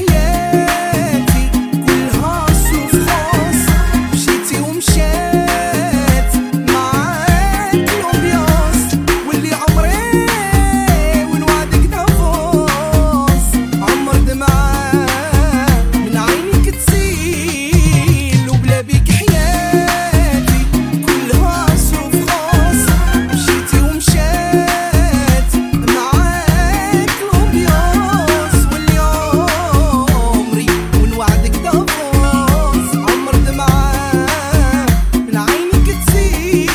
حياتي كلها صوف خاص، مشيتي ومشات معاك لوبياس، واللي عمري ونوعدك دافوس، عمر دمعة من عينك تسيل، وبلا بيك حياتي كلها صوف خاص، مشيتي ومشات معاك لوبياس، واللي عمري ونوعدك دافوس، عمر دمعة من عينك تسيل.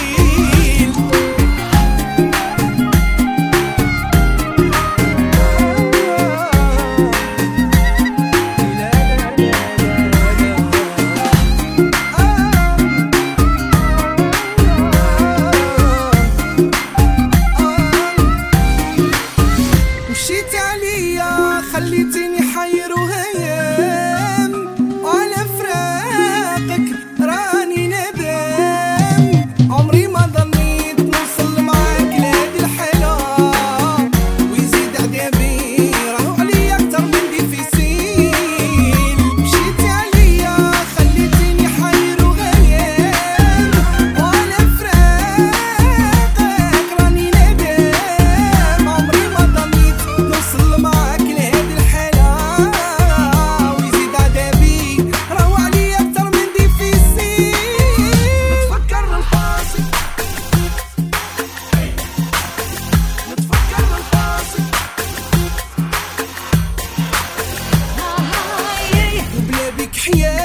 مشيتي عليا خليتيني حير وهيام، وعلى فراقك راني ندم، عمري ما ظنيت نوصل معاك لهادي الحالة، ويزيد عذابي راهو عليا أكتر من ديفيسيل. مشيتي عليا خليتيني حير وهيام، وعلى فراقك راني ندم، عمري ما ظنيت نوصل معاك لهادي الحالة، ويزيد عذابي راهو عليا أكتر من ديفيسيل. نتفكر الفاصل، نتفكر الفاصل، وبلا بيك حياتي